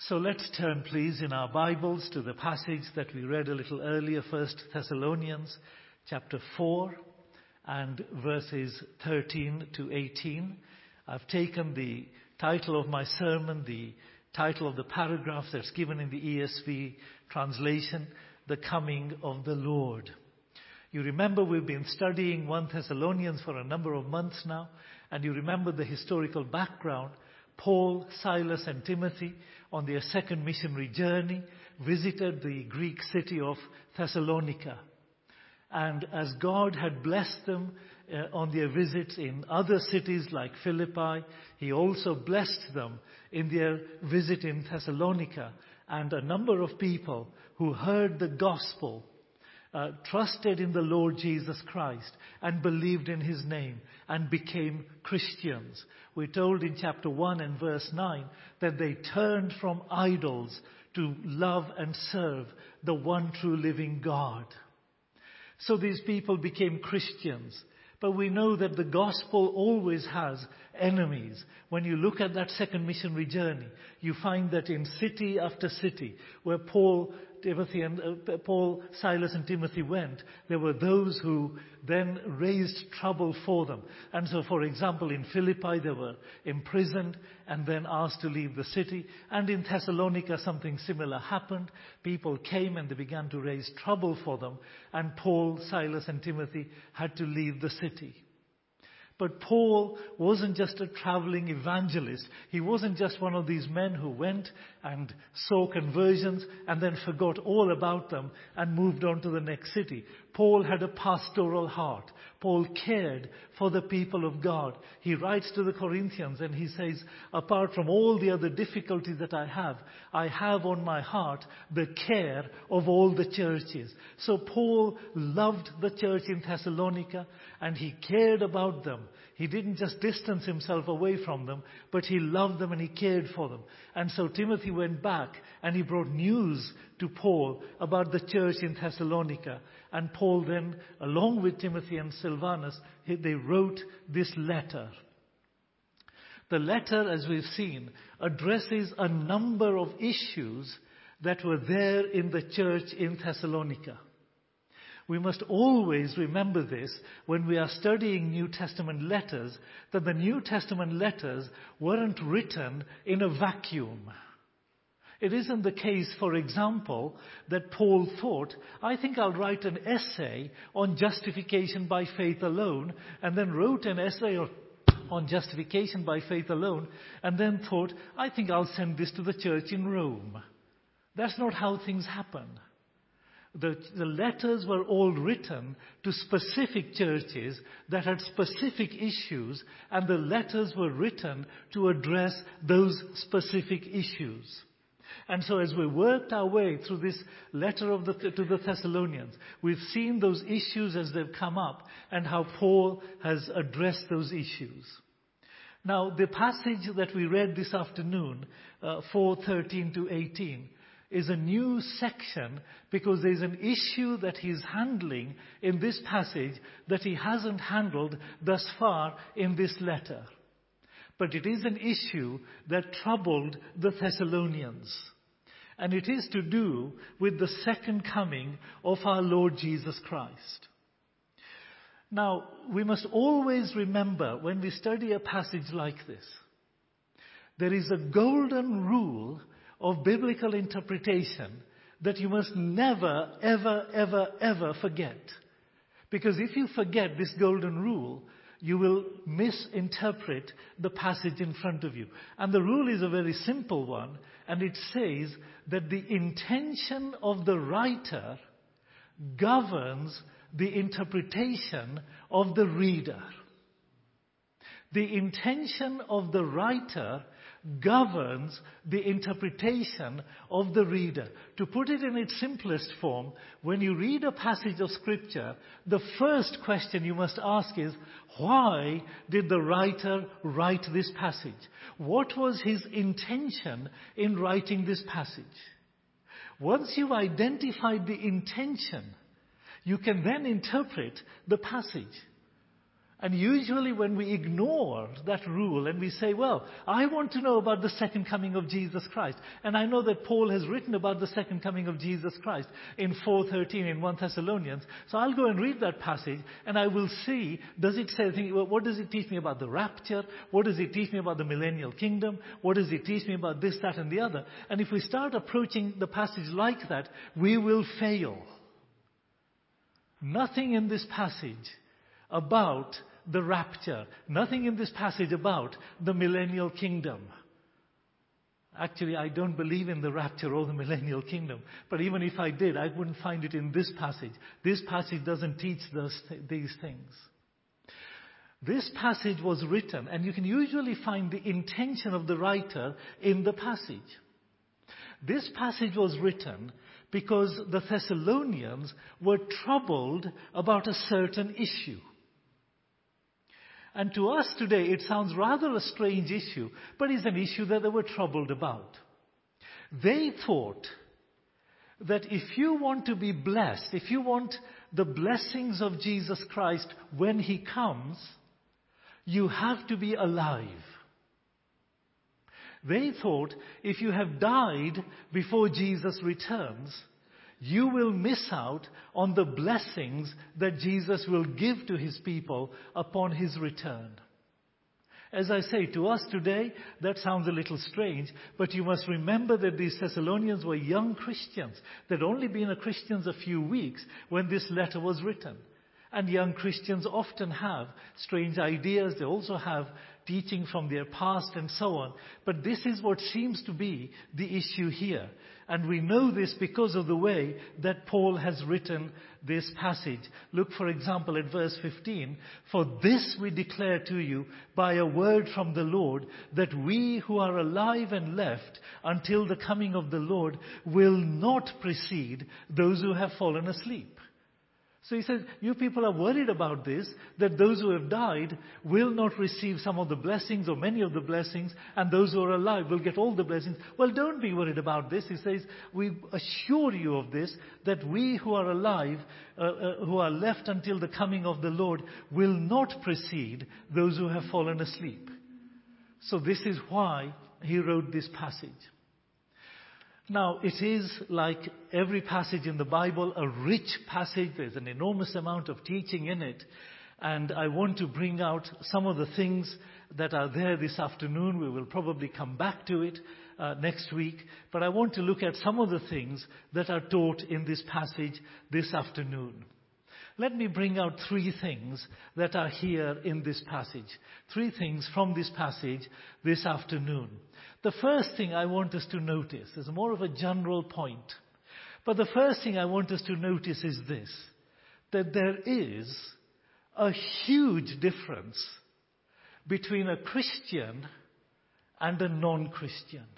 So let's turn, please, in our Bibles to the passage that we read a little earlier, 1 Thessalonians chapter 4 and verses 13 to 18. I've taken the title of my sermon, the title of the paragraph that's given in the ESV translation, The Coming of the Lord. You remember we've been studying 1 Thessalonians for a number of months now, and you remember the historical background. Paul, Silas and Timothy, on their second missionary journey, visited the Greek city of Thessalonica. And as God had blessed them on their visits in other cities like Philippi, He also blessed them in their visit in Thessalonica. And a number of people who heard the gospel trusted in the Lord Jesus Christ and believed in His name and became Christians. We're told in chapter 1 and verse 9 that they turned from idols to love and serve the one true living God. So these people became Christians. But we know that the gospel always has enemies. When you look at that second missionary journey, you find that in city after city where Paul, Silas and Timothy went, there were those who then raised trouble for them. And so, for example, in Philippi they were imprisoned and then asked to leave the city. And in Thessalonica something similar happened. People came and they began to raise trouble for them. And Paul, Silas and Timothy had to leave the city. But Paul wasn't just a traveling evangelist. He wasn't just one of these men who went and saw conversions and then forgot all about them and moved on to the next city. Paul had a pastoral heart. Paul cared for the people of God. He writes to the Corinthians and he says, apart from all the other difficulties that I have on my heart the care of all the churches. So Paul loved the church in Thessalonica and he cared about them. He didn't just distance himself away from them, but he loved them and he cared for them. And so Timothy went back and he brought news to Paul about the church in Thessalonica. And Paul then, along with Timothy and Silvanus, they wrote this letter. The letter, as we've seen, addresses a number of issues that were there in the church in Thessalonica. We must always remember this when we are studying New Testament letters, that the New Testament letters weren't written in a vacuum. It isn't the case, for example, that Paul thought, I think I'll write an essay on justification by faith alone, and then wrote an essay on justification by faith alone, and then thought, I think I'll send this to the church in Rome. That's not how things happen. The letters were all written to specific churches that had specific issues, and the letters were written to address those specific issues. And so as we worked our way through this letter to the Thessalonians, we've seen those issues as they've come up and how Paul has addressed those issues. Now, the passage that we read this afternoon, 4:13 to 18, is a new section because there's an issue that he's handling in this passage that he hasn't handled thus far in this letter. But it is an issue that troubled the Thessalonians. And it is to do with the second coming of our Lord Jesus Christ. Now, we must always remember when we study a passage like this, there is a golden rule of biblical interpretation that you must never, ever, ever, ever forget. Because if you forget this golden rule, you will misinterpret the passage in front of you. And the rule is a very simple one, and it says that the intention of the writer governs the interpretation of the reader. The intention of the writer governs the interpretation of the reader. To put it in its simplest form, when you read a passage of Scripture, the first question you must ask is, why did the writer write this passage? What was his intention in writing this passage? Once you've identified the intention, you can then interpret the passage. And usually when we ignore that rule and we say, well, I want to know about the second coming of Jesus Christ. And I know that Paul has written about the second coming of Jesus Christ in 4:13 in 1 Thessalonians. So I'll go and read that passage and I will see, does it say anything, what does it teach me about the rapture? What does it teach me about the millennial kingdom? What does it teach me about this, that and the other? And if we start approaching the passage like that, we will fail. Nothing in this passage about the rapture. Nothing in this passage about the millennial kingdom. Actually, I don't believe in the rapture or the millennial kingdom. But even if I did, I wouldn't find it in this passage. This passage doesn't teach these things. This passage was written, and you can usually find the intention of the writer in the passage. This passage was written because the Thessalonians were troubled about a certain issue. And to us today, it sounds rather a strange issue, but it's an issue that they were troubled about. They thought that if you want to be blessed, if you want the blessings of Jesus Christ when He comes, you have to be alive. They thought if you have died before Jesus returns, you will miss out on the blessings that Jesus will give to His people upon His return. As I say, to us today, that sounds a little strange, but you must remember that these Thessalonians were young Christians. They'd only been Christians a few weeks when this letter was written. And young Christians often have strange ideas. They also have teaching from their past and so on. But this is what seems to be the issue here. And we know this because of the way that Paul has written this passage. Look, for example, at verse 15. For this we declare to you by a word from the Lord, that we who are alive and left until the coming of the Lord will not precede those who have fallen asleep. So he says, you people are worried about this, that those who have died will not receive some of the blessings or many of the blessings, and those who are alive will get all the blessings. Well, don't be worried about this. He says, we assure you of this, that we who are alive, who are left until the coming of the Lord, will not precede those who have fallen asleep. So this is why he wrote this passage. Now, it is like every passage in the Bible, a rich passage. There's an enormous amount of teaching in it. And I want to bring out some of the things that are there this afternoon. We will probably come back to it next week. But I want to look at some of the things that are taught in this passage this afternoon. Let me bring out three things that are here in this passage. Three things from this passage this afternoon. The first thing I want us to notice is more of a general point. But the first thing I want us to notice is this, that there is a huge difference between a Christian and a non-Christian.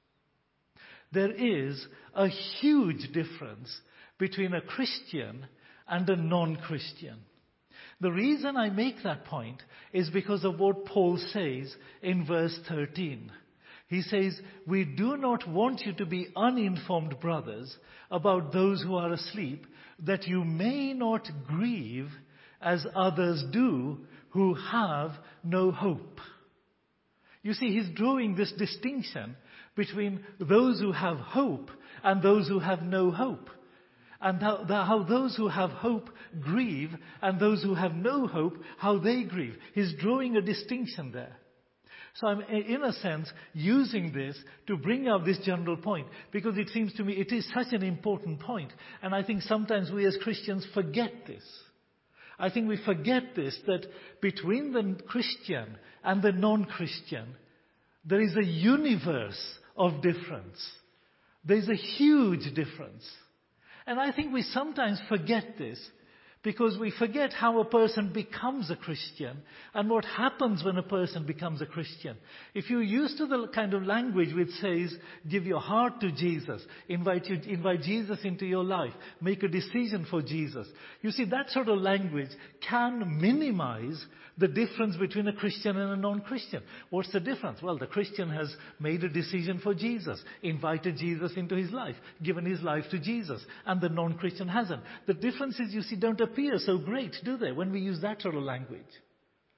There is a huge difference between a Christian and a non-Christian. The reason I make that point is because of what Paul says in verse 13. He says, we do not want you to be uninformed, brothers, about those who are asleep, that you may not grieve as others do who have no hope. You see, he's drawing this distinction between those who have hope and those who have no hope. And how those who have hope grieve and those who have no hope, how they grieve. He's drawing a distinction there. So I'm, in a sense, using this to bring out this general point, because it seems to me it is such an important point. And I think sometimes we as Christians forget this. I think we forget this, that between the Christian and the non-Christian, there is a universe of difference. There is a huge difference. And I think we sometimes forget this, because we forget how a person becomes a Christian and what happens when a person becomes a Christian. If you're used to the kind of language which says, give your heart to Jesus, invite Jesus into your life, make a decision for Jesus. You see, that sort of language can minimize the difference between a Christian and a non-Christian. What's the difference? Well, the Christian has made a decision for Jesus, invited Jesus into his life, given his life to Jesus, and the non-Christian hasn't. The differences, you see, don't appear so great, do they, when we use that sort of language?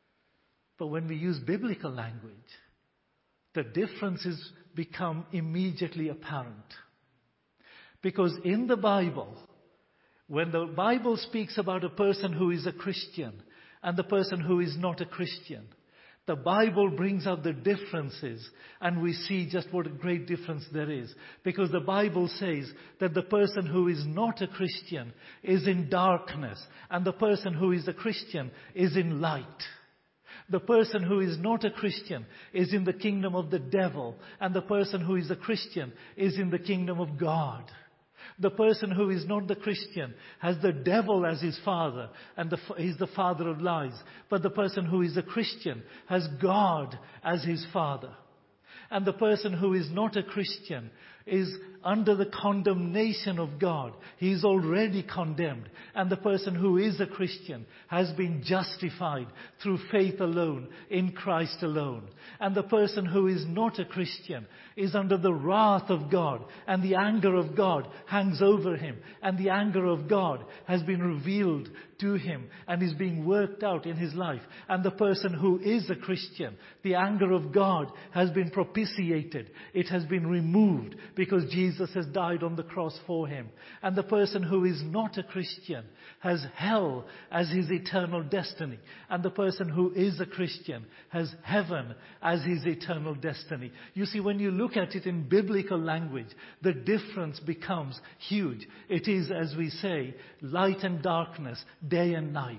But when we use biblical language, the differences become immediately apparent. Because in the Bible, when the Bible speaks about a person who is a Christian and the person who is not a Christian, the Bible brings out the differences, and we see just what a great difference there is. Because the Bible says that the person who is not a Christian is in darkness, and the person who is a Christian is in light. The person who is not a Christian is in the kingdom of the devil, and the person who is a Christian is in the kingdom of God. The person who is not the Christian has the devil as his father, and he's the father of lies. But the person who is a Christian has God as his father. And the person who is not a Christian is under the condemnation of God. He is already condemned. And the person who is a Christian has been justified through faith alone, in Christ alone. And the person who is not a Christian is under the wrath of God, and the anger of God hangs over him. And the anger of God has been revealed to him and is being worked out in his life. And the person who is a Christian, the anger of God has been propitiated. It has been removed because Jesus has died on the cross for him. And the person who is not a Christian has hell as his eternal destiny. And the person who is a Christian has heaven as his eternal destiny. You see, when you look at it in biblical language, the difference becomes huge. It is, as we say, light and darkness, day and night.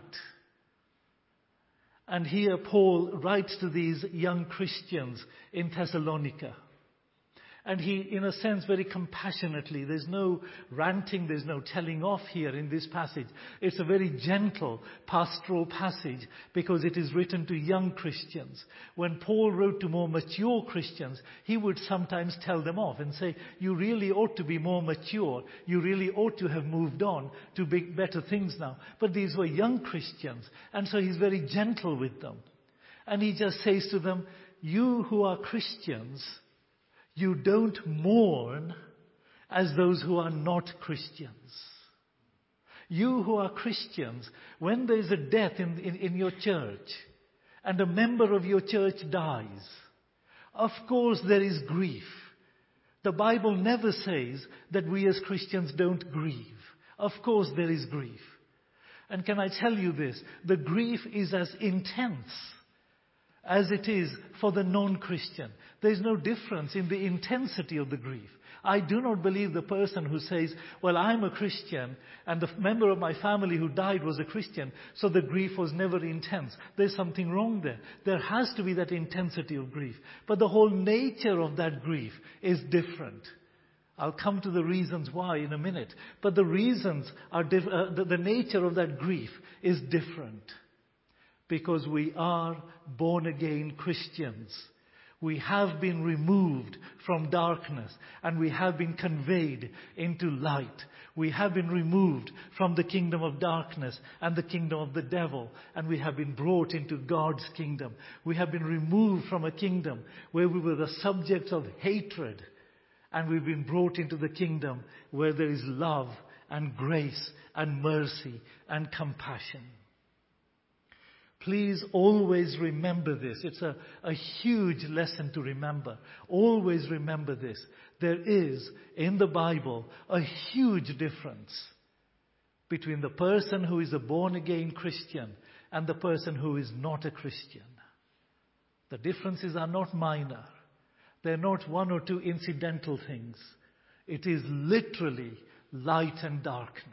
And here Paul writes to these young Christians in Thessalonica. And he, in a sense, very compassionately, there's no ranting, there's no telling off here in this passage. It's a very gentle pastoral passage because it is written to young Christians. When Paul wrote to more mature Christians, he would sometimes tell them off and say, you really ought to be more mature. You really ought to have moved on to big, better things now. But these were young Christians, and so he's very gentle with them. And he just says to them, you who are Christians, you don't mourn as those who are not Christians. You who are Christians, when there is a death in your church and a member of your church dies, of course there is grief. The Bible never says that we as Christians don't grieve. Of course there is grief. And can I tell you this? The grief is as intense as it is for the non-Christian. There is no difference in the intensity of the grief. I do not believe the person who says, well, I'm a Christian and the member of my family who died was a Christian, so the grief was never intense. There's something wrong there. There has to be that intensity of grief. But the whole nature of that grief is different. I'll come to the reasons why in a minute. But the reasons are the nature of that grief is different. Because we are born-again Christians. We have been removed from darkness and we have been conveyed into light. We have been removed from the kingdom of darkness and the kingdom of the devil, and we have been brought into God's kingdom. We have been removed from a kingdom where we were the subjects of hatred, and we've been brought into the kingdom where there is love and grace and mercy and compassion. Please always remember this. It's a huge lesson to remember. Always remember this. There is, in the Bible, a huge difference between the person who is a born-again Christian and the person who is not a Christian. The differences are not minor. They're not one or two incidental things. It is literally light and darkness.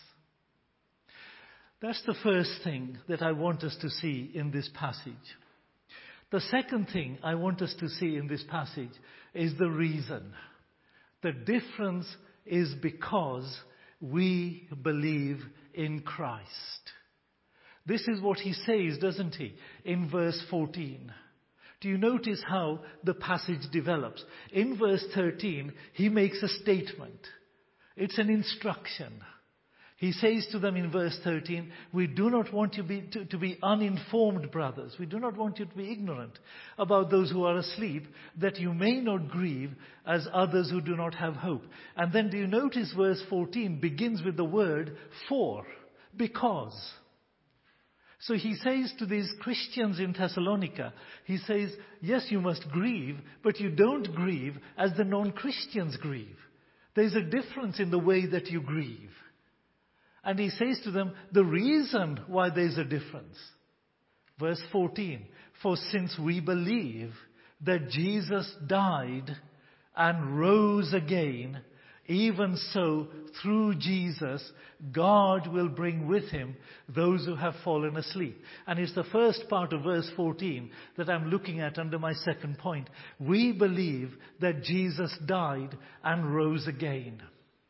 That's the first thing that I want us to see in this passage. The second thing I want us to see in this passage is the reason. The difference is because we believe in Christ. This is what he says, doesn't he, in verse 14. Do you notice how the passage develops? In verse 13, he makes a statement. It's an instruction. He says to them in verse 13, we do not want you to be uninformed, brothers. We do not want you to be ignorant about those who are asleep, that you may not grieve as others who do not have hope. And then do you notice verse 14 begins with the word for, because. So he says to these Christians in Thessalonica, he says, yes, you must grieve, but you don't grieve as the non-Christians grieve. There's a difference in the way that you grieve. And he says to them, the reason why there's a difference. Verse 14, for since we believe that Jesus died and rose again, even so, through Jesus, God will bring with him those who have fallen asleep. And it's the first part of verse 14 that I'm looking at under my second point. We believe that Jesus died and rose again.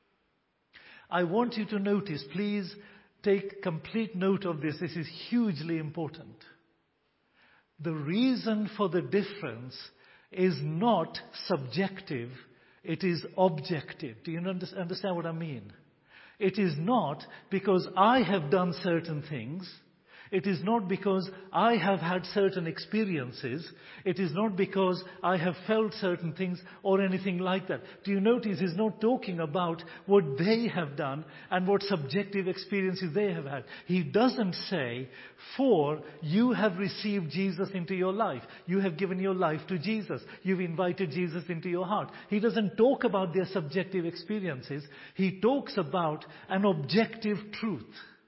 I want you to notice, please take complete note of this. This is hugely important. The reason for the difference is not subjective. It is objective. Do you understand what I mean? It is not because I have done certain things. It is not because I have had certain experiences. It is not because I have felt certain things or anything like that. Do you notice he's not talking about what they have done and what subjective experiences they have had. He doesn't say, for you have received Jesus into your life. You have given your life to Jesus. You've invited Jesus into your heart. He doesn't talk about their subjective experiences. He talks about an objective truth.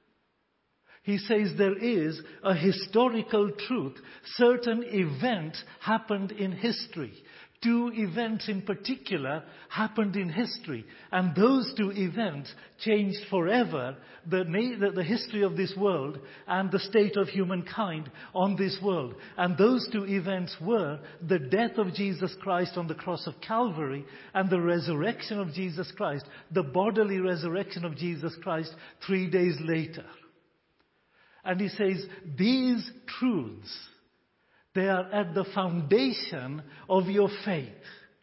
He says there is a historical truth. Certain events happened in history. 2 events in particular happened in history. And those 2 events changed forever the history of this world and the state of humankind on this world. And those 2 events were the death of Jesus Christ on the cross of Calvary and the resurrection of Jesus Christ, the bodily resurrection of Jesus Christ 3 days later. And he says, these truths, they are at the foundation of your faith.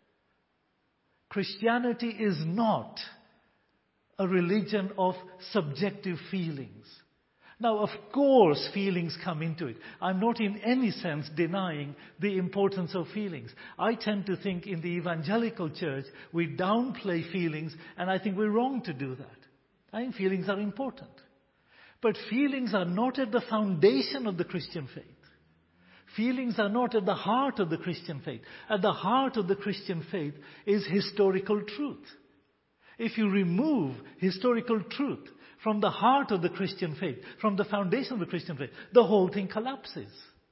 Christianity is not a religion of subjective feelings. Now, of course, feelings come into it. I'm not in any sense denying the importance of feelings. I tend to think in the evangelical church, we downplay feelings, and I think we're wrong to do that. I think feelings are important. But feelings are not at the foundation of the Christian faith. Feelings are not at the heart of the Christian faith. At the heart of the Christian faith is historical truth. If you remove historical truth from the heart of the Christian faith, from the foundation of the Christian faith, the whole thing collapses.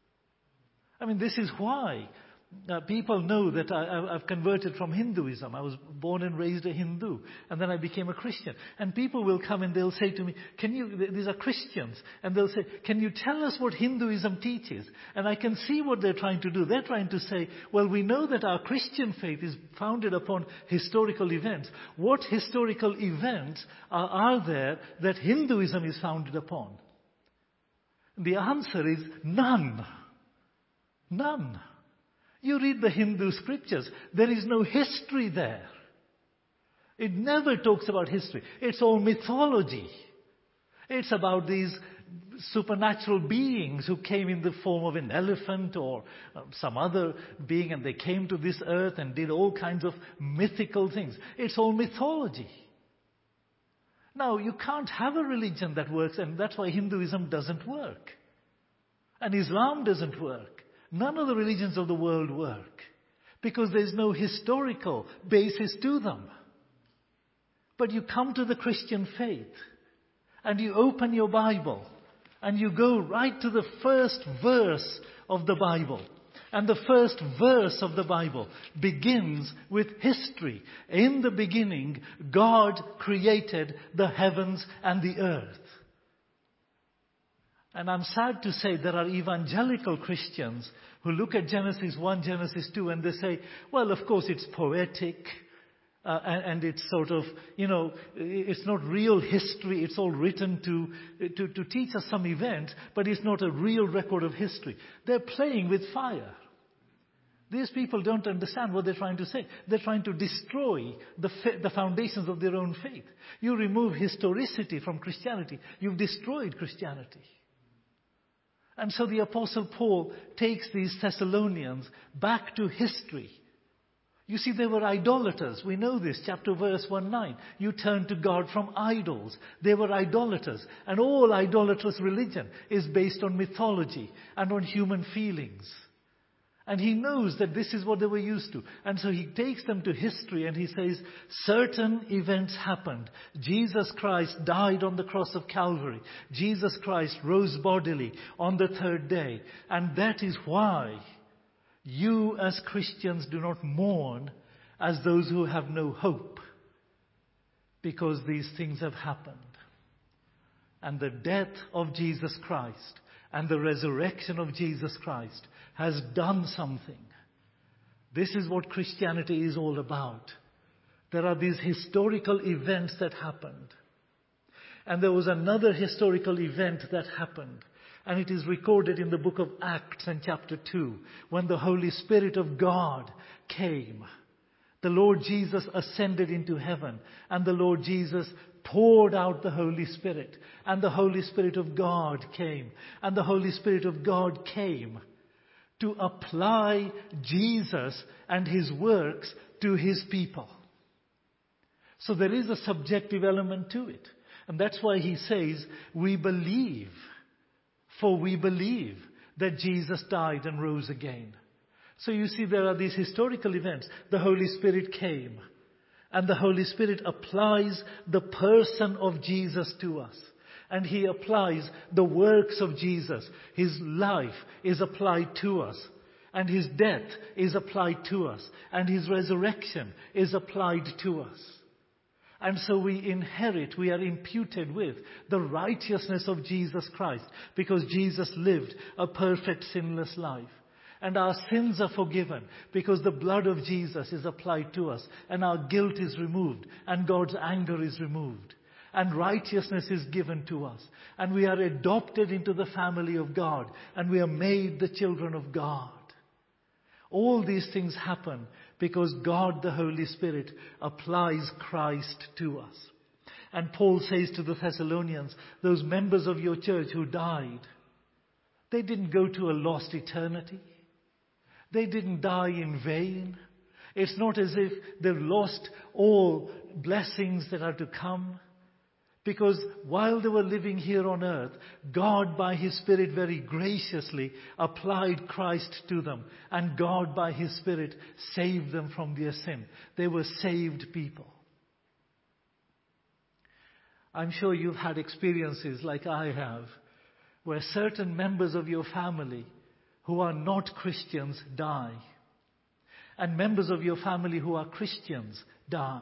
I mean, this is why people know that I've converted from Hinduism. I was born and raised a Hindu, and then I became a Christian. And people will come and they'll say to me, these are Christians, and they'll say, can you tell us what Hinduism teaches? And I can see what they're trying to do. They're trying to say, well, we know that our Christian faith is founded upon historical events. What historical events are there that Hinduism is founded upon? The answer is none. None. You read the Hindu scriptures, there is no history there. It never talks about history. It's all mythology. It's about these supernatural beings who came in the form of an elephant or some other being, and they came to this earth and did all kinds of mythical things. It's all mythology. Now, you can't have a religion that works, and that's why Hinduism doesn't work. And Islam doesn't work. None of the religions of the world work because there's no historical basis to them. But you come to the Christian faith and you open your Bible and you go right to the first verse of the Bible. And the first verse of the Bible begins with history. In the beginning, God created the heavens and the earth. And I'm sad to say there are evangelical Christians who look at Genesis 1, Genesis 2, and they say, well, of course it's poetic, and it's sort of, it's not real history. It's all written to teach us some event, but it's not a real record of history. They're playing with fire. These people don't understand what they're trying to say. They're trying to destroy the foundations of their own faith. You remove historicity from Christianity, you've destroyed Christianity. And so the Apostle Paul takes these Thessalonians back to history. You see, they were idolaters. We know this, verse 1:9. You turn to God from idols. They were idolaters. And all idolatrous religion is based on mythology and on human feelings. And he knows that this is what they were used to. And so he takes them to history and he says, certain events happened. Jesus Christ died on the cross of Calvary. Jesus Christ rose bodily on the third day. And that is why you as Christians do not mourn as those who have no hope, because these things have happened. And the death of Jesus Christ and the resurrection of Jesus Christ has done something. This is what Christianity is all about. There are these historical events that happened. And there was another historical event that happened. And it is recorded in the book of Acts in chapter 2, when the Holy Spirit of God came. The Lord Jesus ascended into heaven, and the Lord Jesus poured out the Holy Spirit. And the Holy Spirit of God came. And the Holy Spirit of God came to apply Jesus and His works to His people. So there is a subjective element to it. And that's why he says, we believe. For we believe that Jesus died and rose again. So you see, there are these historical events. The Holy Spirit came. And the Holy Spirit applies the person of Jesus to us. And He applies the works of Jesus. His life is applied to us. And His death is applied to us. And His resurrection is applied to us. And so we inherit, we are imputed with the righteousness of Jesus Christ, because Jesus lived a perfect sinless life. And our sins are forgiven because the blood of Jesus is applied to us, and our guilt is removed, and God's anger is removed, and righteousness is given to us, and we are adopted into the family of God, and we are made the children of God. All these things happen because God, the Holy Spirit, applies Christ to us. And Paul says to the Thessalonians, those members of your church who died, they didn't go to a lost eternity. They didn't die in vain. It's not as if they've lost all blessings that are to come. Because while they were living here on earth, God by His Spirit very graciously applied Christ to them. And God by His Spirit saved them from their sin. They were saved people. I'm sure you've had experiences like I have, where certain members of your family who are not Christians die. And members of your family who are Christians die.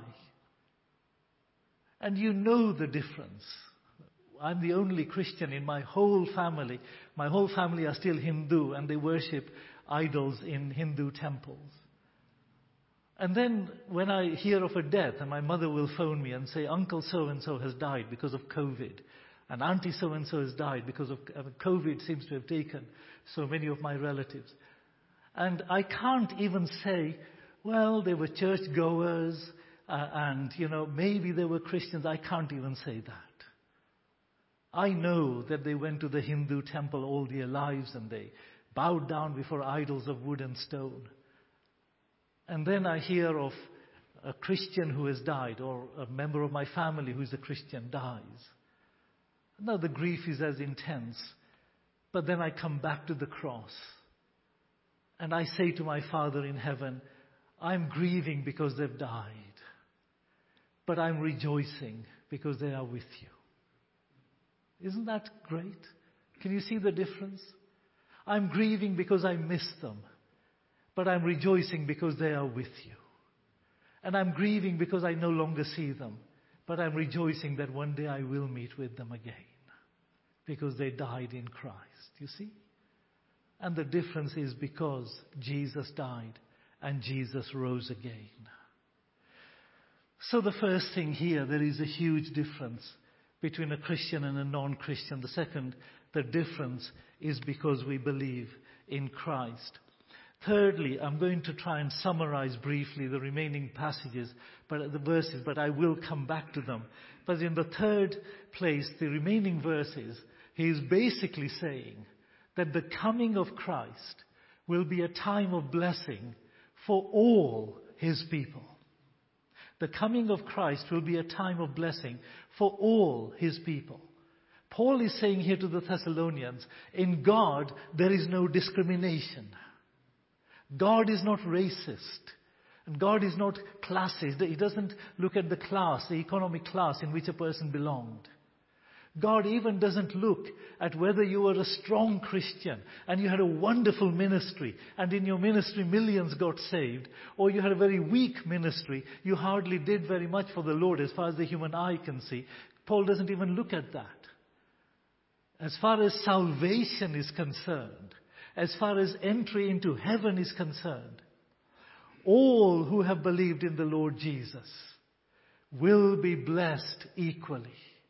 And you know the difference. I'm the only Christian in my whole family. My whole family are still Hindu, and they worship idols in Hindu temples. And then when I hear of a death, and my mother will phone me and say, Uncle so-and-so has died because of COVID. And Auntie so-and-so has died because of COVID seems to have taken so many of my relatives. And I can't even say, well, they were churchgoers, and, maybe they were Christians. I can't even say that. I know that they went to the Hindu temple all their lives and they bowed down before idols of wood and stone. And then I hear of a Christian who has died, or a member of my family who is a Christian dies. Now the grief is as intense. But then I come back to the cross. And I say to my Father in heaven, I'm grieving because they've died. But I'm rejoicing because they are with you. Isn't that great? Can you see the difference? I'm grieving because I miss them. But I'm rejoicing because they are with you. And I'm grieving because I no longer see them. But I'm rejoicing that one day I will meet with them again. Because they died in Christ. You see? And the difference is because Jesus died and Jesus rose again. So the first thing here, there is a huge difference between a Christian and a non-Christian. The second, the difference is because we believe in Christ. Thirdly, I'm going to try and summarize briefly the remaining passages, the verses, but I will come back to them. But in the third place, the remaining verses, he is basically saying that the coming of Christ will be a time of blessing for all His people. The coming of Christ will be a time of blessing for all His people. Paul is saying here to the Thessalonians, in God there is no discrimination. God is not racist. And God is not classist. He doesn't look at the class, the economic class in which a person belonged. God even doesn't look at whether you were a strong Christian and you had a wonderful ministry and in your ministry millions got saved, or you had a very weak ministry, you hardly did very much for the Lord as far as the human eye can see. Paul doesn't even look at that. As far as salvation is concerned, as far as entry into heaven is concerned, all who have believed in the Lord Jesus will be blessed equally.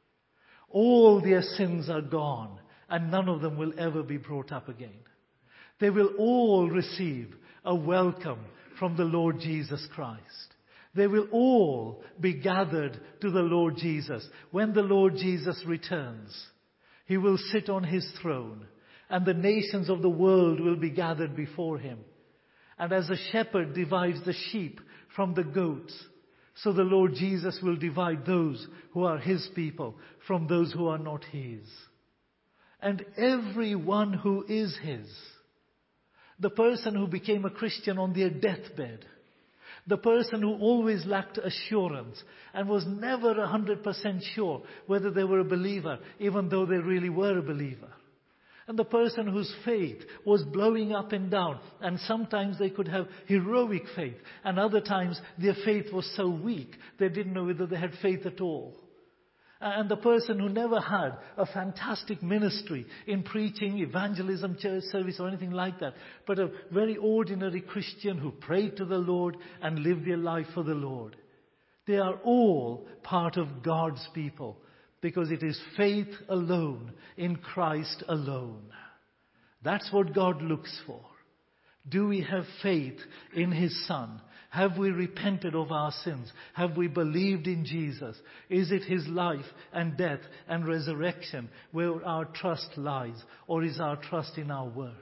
All their sins are gone, and none of them will ever be brought up again. They will all receive a welcome from the Lord Jesus Christ. They will all be gathered to the Lord Jesus. When the Lord Jesus returns, He will sit on His throne, and the nations of the world will be gathered before Him. And as a shepherd divides the sheep from the goats, so the Lord Jesus will divide those who are His people from those who are not His. And everyone who is His, the person who became a Christian on their deathbed, the person who always lacked assurance and was never 100% sure whether they were a believer, even though they really were a believer. And the person whose faith was blowing up and down, and sometimes they could have heroic faith, and other times their faith was so weak they didn't know whether they had faith at all. And the person who never had a fantastic ministry in preaching, evangelism, church service or anything like that, but a very ordinary Christian who prayed to the Lord and lived their life for the Lord. They are all part of God's people. Because it is faith alone, in Christ alone. That's what God looks for. Do we have faith in His Son? Have we repented of our sins? Have we believed in Jesus? Is it His life and death and resurrection where our trust lies? Or is our trust in our works?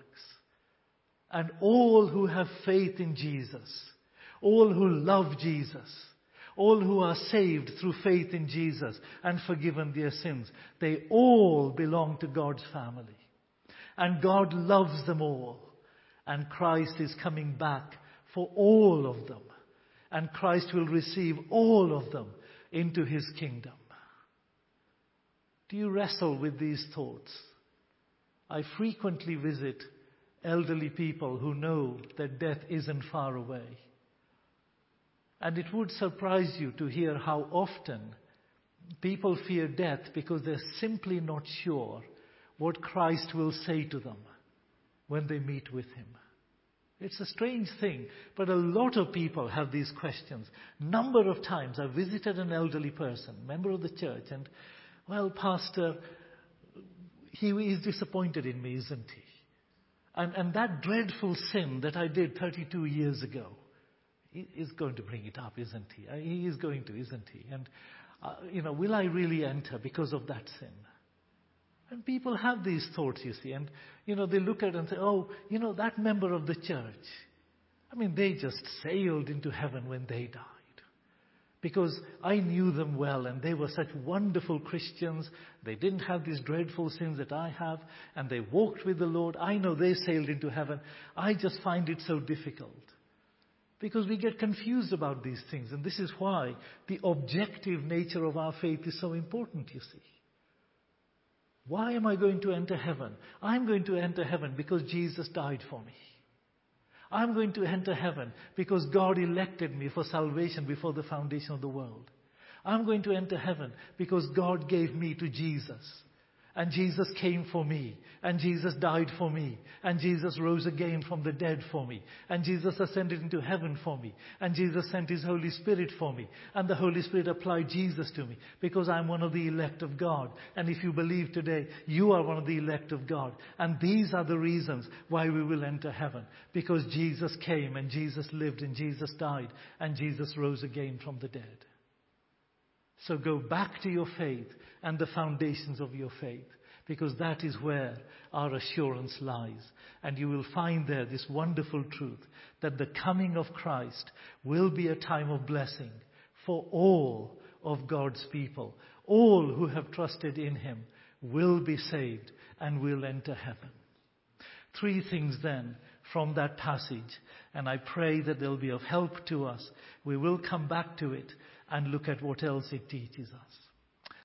And all who have faith in Jesus, all who love Jesus, all who are saved through faith in Jesus and forgiven their sins, they all belong to God's family. And God loves them all. And Christ is coming back for all of them. And Christ will receive all of them into His kingdom. Do you wrestle with these thoughts? I frequently visit elderly people who know that death isn't far away. And it would surprise you to hear how often people fear death because they're simply not sure what Christ will say to them when they meet with Him. It's a strange thing, but a lot of people have these questions. Number of times I visited an elderly person, member of the church, and, well, Pastor, he is disappointed in me, isn't he? And that dreadful sin that I did 32 years ago, He is going to bring it up, isn't he? He is going to, isn't he? And, will I really enter because of that sin? And people have these thoughts, you see. And, they look at it and say, that member of the church, they just sailed into heaven when they died. Because I knew them well and they were such wonderful Christians. They didn't have these dreadful sins that I have. And they walked with the Lord. I know they sailed into heaven. I just find it so difficult. Because we get confused about these things. And this is why the objective nature of our faith is so important, you see. Why am I going to enter heaven? I'm going to enter heaven because Jesus died for me. I'm going to enter heaven because God elected me for salvation before the foundation of the world. I'm going to enter heaven because God gave me to Jesus. And Jesus came for me. And Jesus died for me. And Jesus rose again from the dead for me. And Jesus ascended into heaven for me. And Jesus sent His Holy Spirit for me. And the Holy Spirit applied Jesus to me. Because I'm one of the elect of God. And if you believe today, you are one of the elect of God. And these are the reasons why we will enter heaven. Because Jesus came and Jesus lived and Jesus died. And Jesus rose again from the dead. So go back to your faith and the foundations of your faith. because that is where our assurance lies. And you will find there this wonderful truth that the coming of Christ will be a time of blessing for all of God's people. All who have trusted in Him will be saved and will enter heaven. 3 things then from that passage, and I pray that they'll be of help to us. We will come back to it and look at what else it teaches us.